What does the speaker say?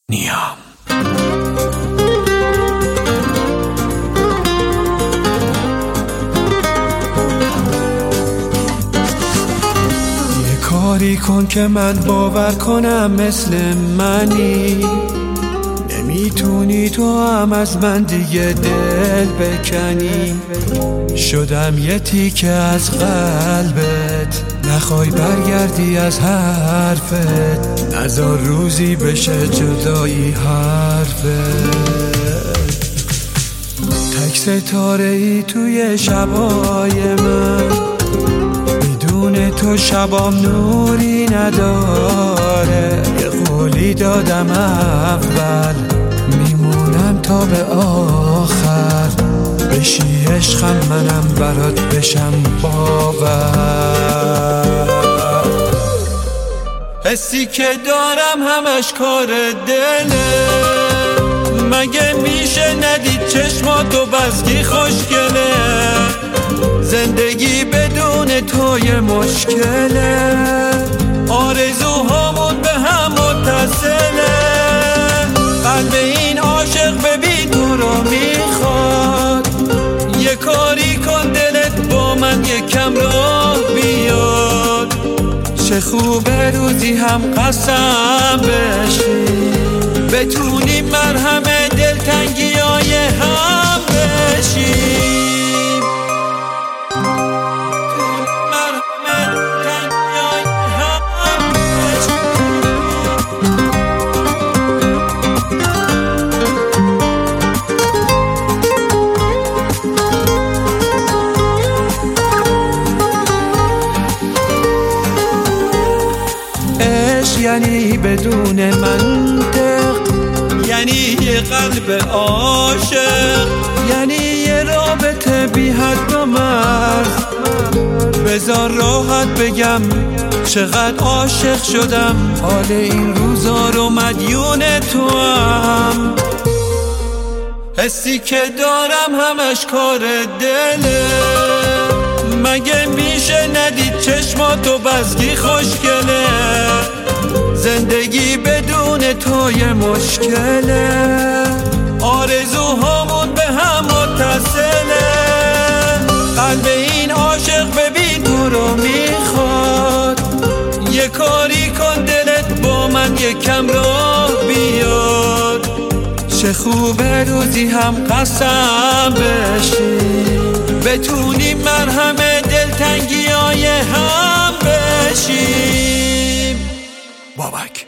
نیام. یه کاری کن که من باور کنم مثل منی، نمیتونی تو هم از من دیگه دل بکنی. شدم یه تیکه از قلبت، نخوای برگردی از حرفت، نذار روزی بشه جدایی حرفت. تک ستاره ای توی شبای من، بدون تو شبام نوری نداره. یه قولی دادم اول، میمونم تا به آخر. بشی عشقم منم برات بشم باور. حسی که دارم همش کار دله، مگه میشه ندید چشماتو بزگی خوشگله. زندگی بدون تو یه مشکله، آرزوهامون به هم متصله. قلب این عاشق ببین تو رو میخواد، یه کاری کن دلت با من یکم راه بیاد. چه خوبه روزی هم قسم بشی، بتونیم مرهم دلتنگیای هم بشیم. یعنی بدون منطق، یعنی یه قلب عاشق، یعنی یه رابطه بی حد و مرز. بذار راحت بگم چقدر عاشق شدم، حال این روزا رو مدیون تو هم. حسی که دارم همش کار دله، مگه میشه ندید چشماتو بزگی خوشگله. زندگی بدون تو یه مشکله، آرزوهامون به هم متصله. قلب این عاشق ببین تو رو میخواد، یه کاری کن دلت با من یکم راه بیاد. چه خوبه روزی هم قسم بشی، بتونیم مرهم دلتنگیای هم بشیم. بابک